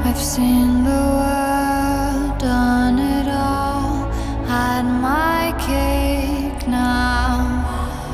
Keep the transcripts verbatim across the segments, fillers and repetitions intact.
I've seen the world, done it all, had my cake now.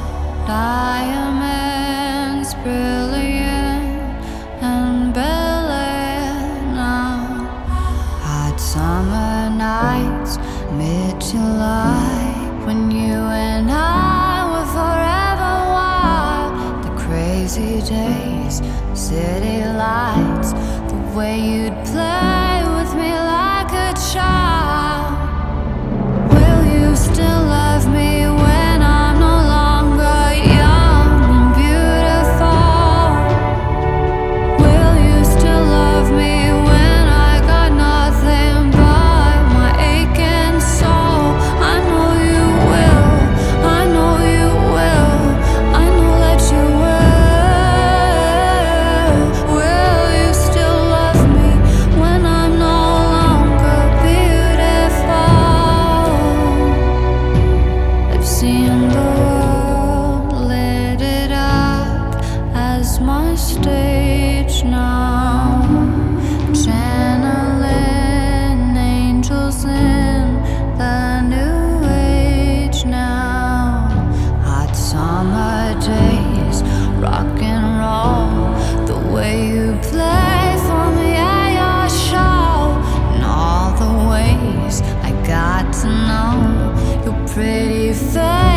Diamonds brilliant and Bel Air now. Hot summer nights, mid-July, when you and I were forever wild. The crazy days, city lights, the way you'd play with me like a child. Will you still love me when I'm no longer young and beautiful? Will you still love me when I got nothing but my aching soul? I know you will, I know you will, I know that you will. Will you still love me when I'm no longer beautiful? I've seen the world, lit it up as my stage now. Channeling angels in the new age now. Hot summer days, rock and roll, the way you play for me at your show, and all the ways I got to know your pretty face.